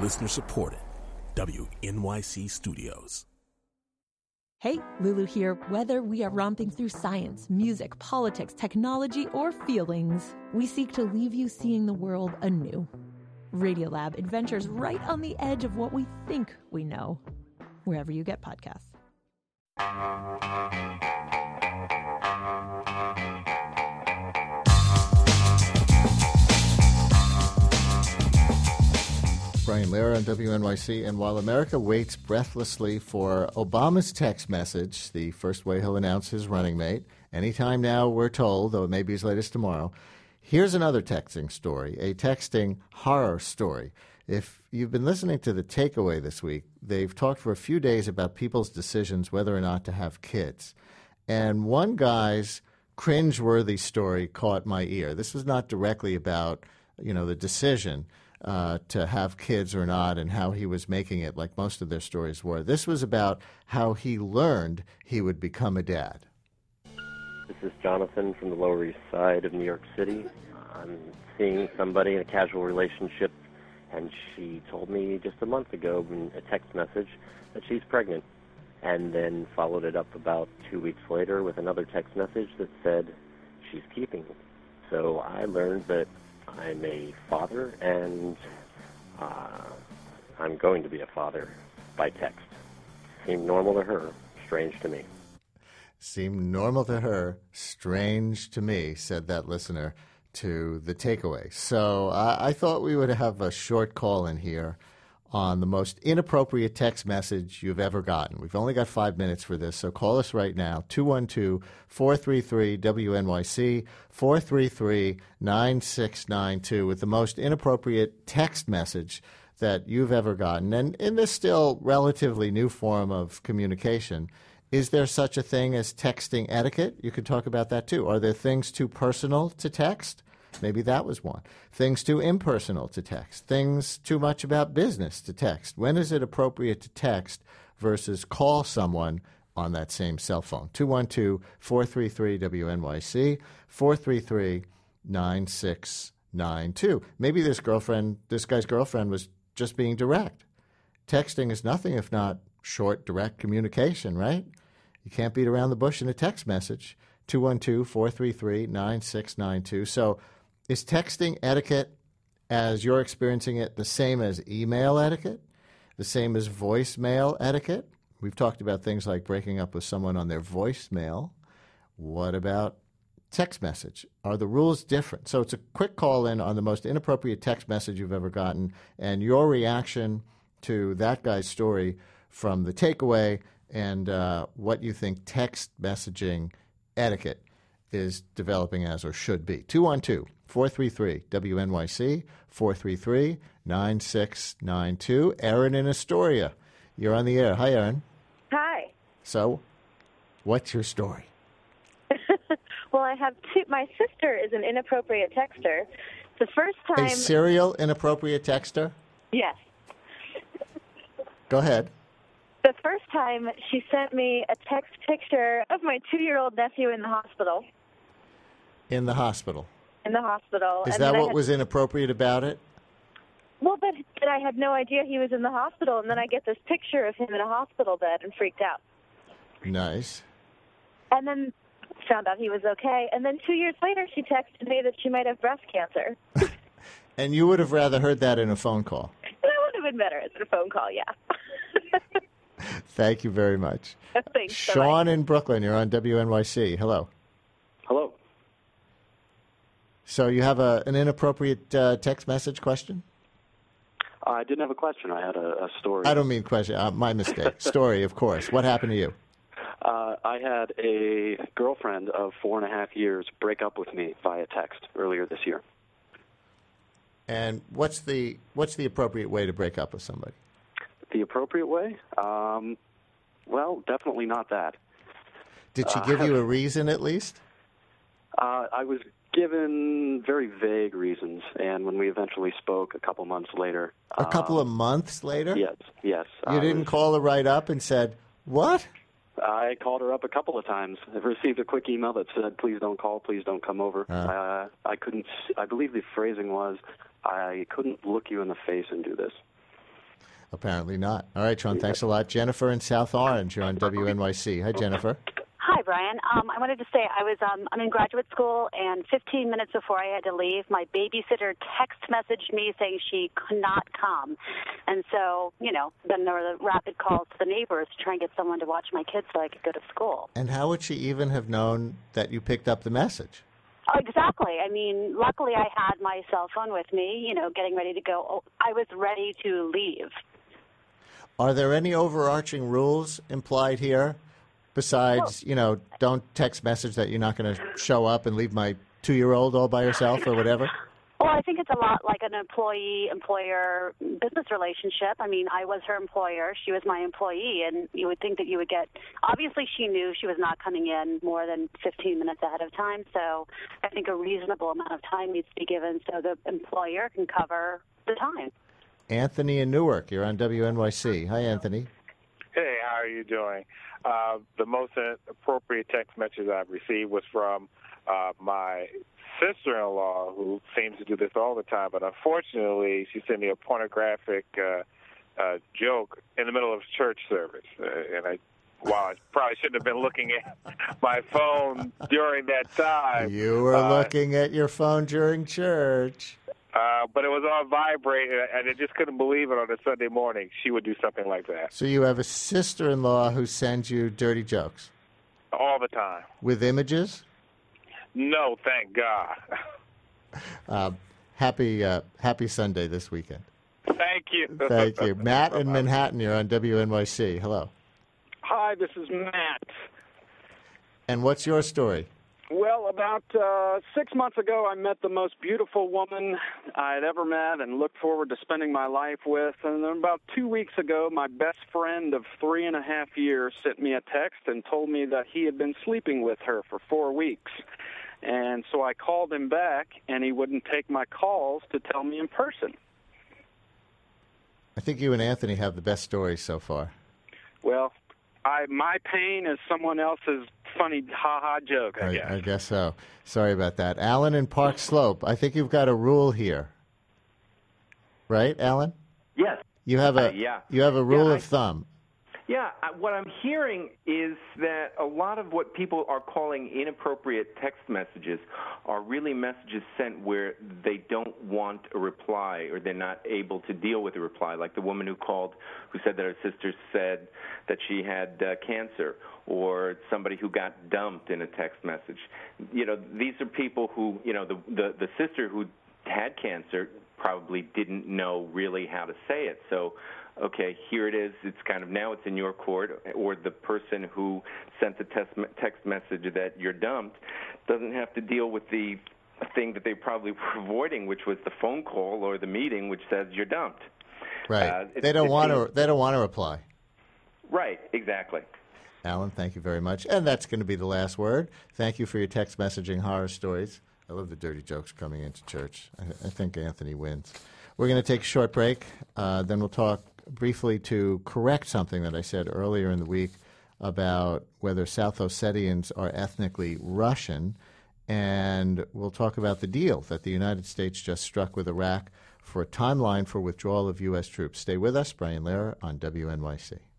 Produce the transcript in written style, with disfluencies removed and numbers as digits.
Listener supported. WNYC Studios. Hey, Lulu here. Whether we are romping through science, music, politics, technology, or feelings, we seek to leave you seeing the world anew. Radiolab adventures right on the edge of what we think we know, wherever you get podcasts. Brian Lehrer on WNYC. And while America waits breathlessly for Obama's text message, the first way he'll announce his running mate, anytime now, we're told, though it may be as late as tomorrow, here's another texting story, a texting horror story. If you've been listening to The Takeaway this week, they've talked for a few days about people's decisions whether or not to have kids. And one guy's cringeworthy story caught my ear. This was not directly about, the decision to have kids or not and how he was making it like most of their stories were. This was about how he learned he would become a dad. This is Jonathan from the Lower East Side of New York City. I'm seeing somebody in a casual relationship, and she told me just a month ago in a text message that she's pregnant, and then followed it up about 2 weeks later with another text message that said she's keeping. So I learned that I'm a father, and I'm going to be a father by text. Seemed normal to her, strange to me. Seemed normal to her, strange to me, said that listener to The Takeaway. So I thought we would have a short call in here on the most inappropriate text message you've ever gotten. We've only got 5 minutes for this, so call us right now, 212-433-WNYC, 433-9692, with the most inappropriate text message that you've ever gotten. And in this still relatively new form of communication, is there such a thing as texting etiquette? You could talk about that too. Are there things too personal to text? Maybe that was one. Things too impersonal to text. Things too much about business to text. When is it appropriate to text versus call someone on that same cell phone? 212-433-WNYC, 433-9692. Maybe this guy's girlfriend was just being direct. Texting is nothing if not short, direct communication, right? You can't beat around the bush in a text message. 212-433-9692. So is texting etiquette, as you're experiencing it, the same as email etiquette? The same as voicemail etiquette? We've talked about things like breaking up with someone on their voicemail. What about text message? Are the rules different? So it's a quick call in on the most inappropriate text message you've ever gotten and your reaction to that guy's story from The Takeaway and what you think text messaging etiquette is developing as or should be. 212-433-WNYC, 433-9692. Erin in Astoria, you're on the air. Hi, Erin. Hi. So, what's your story? Well, I have two. My sister is an inappropriate texter. The first time... A serial inappropriate texter? Yes. Go ahead. The first time she sent me a text picture of my 2-year-old nephew in the hospital. In the hospital? In the hospital. Is that what was inappropriate about it? Well, but I had no idea he was in the hospital, and then I get this picture of him in a hospital bed and freaked out. Nice. And then found out he was okay. And then 2 years later, she texted me that she might have breast cancer. And you would have rather heard that in a phone call? That would have been better as a phone call, yeah. Thank you very much. Thanks. Sean in Brooklyn, you're on WNYC. Hello. Hello. So you have an inappropriate text message question? I didn't have a question. I had a story. I don't mean question. My mistake. Story, of course. What happened to you? I had a girlfriend of 4.5 years break up with me via text earlier this year. And what's the appropriate way to break up with somebody? The appropriate way? Well, definitely not that. Did she give you a reason at least? I was given very vague reasons, and when we eventually spoke a couple months later... A couple of months later? Yes. You didn't call her right up and said, what? I called her up a couple of times. I received a quick email that said, please don't call, please don't come over. I couldn't... I believe the phrasing was, I couldn't look you in the face and do this. Apparently not. All right, Sean, thanks a lot. Jennifer in South Orange, you're on WNYC. Hi, Jennifer. Hi, Brian. I wanted to say I'm in graduate school, and 15 minutes before I had to leave, my babysitter text messaged me saying she could not come. And so, then there were the rapid calls to the neighbors to try and get someone to watch my kids so I could go to school. And how would she even have known that you picked up the message? Oh, exactly. I mean, luckily I had my cell phone with me, getting ready to go. Oh, I was ready to leave. Are there any overarching rules implied here? Besides, don't text message that you're not going to show up and leave my 2-year-old all by herself or whatever? Well, I think it's a lot like an employee-employer business relationship. I mean, I was her employer. She was my employee, and you would think that you would get – obviously, she knew she was not coming in more than 15 minutes ahead of time, so I think a reasonable amount of time needs to be given so the employer can cover the time. Anthony in Newark, you're on WNYC. Hi, Anthony. Hey, how are you doing? The most appropriate text message I've received was from my sister-in-law, who seems to do this all the time, but unfortunately she sent me a pornographic joke in the middle of church service. While I probably shouldn't have been looking at my phone during that time. You were looking at your phone during church. But it was on vibrate, and I just couldn't believe it on a Sunday morning. She would do something like that. So you have a sister-in-law who sends you dirty jokes? All the time. With images? No, thank God. Happy Sunday this weekend. Thank you. Thank you. Matt in Manhattan, you're on WNYC. Hello. Hi, this is Matt. And what's your story? Well, about 6 months ago, I met the most beautiful woman I had ever met and looked forward to spending my life with. And then about 2 weeks ago, my best friend of 3.5 years sent me a text and told me that he had been sleeping with her for 4 weeks. And so I called him back, and he wouldn't take my calls to tell me in person. I think you and Anthony have the best stories so far. Well, my pain is someone else's funny ha-ha joke, I guess. I guess so. Sorry about that. Alan in Park Slope, I think you've got a rule here. Right, Alan? Yes. You have a You have a rule of thumb. Yeah, what I'm hearing is that a lot of what people are calling inappropriate text messages are really messages sent where they don't want a reply or they're not able to deal with a reply, like the woman who called who said that her sister said that she had cancer, or somebody who got dumped in a text message. These are people who, the sister who had cancer probably didn't know really how to say it. So, okay, here it is. It's kind of now it's in your court, or the person who sent the text message that you're dumped doesn't have to deal with the thing that they probably were avoiding, which was the phone call or the meeting which says you're dumped. Right. They don't want to reply. Right. Exactly. Alan, thank you very much. And that's going to be the last word. Thank you for your text messaging horror stories. I love the dirty jokes coming into church. I think Anthony wins. We're going to take a short break. Then we'll talk briefly to correct something that I said earlier in the week about whether South Ossetians are ethnically Russian. And we'll talk about the deal that the United States just struck with Iraq for a timeline for withdrawal of U.S. troops. Stay with us. Brian Lehrer on WNYC.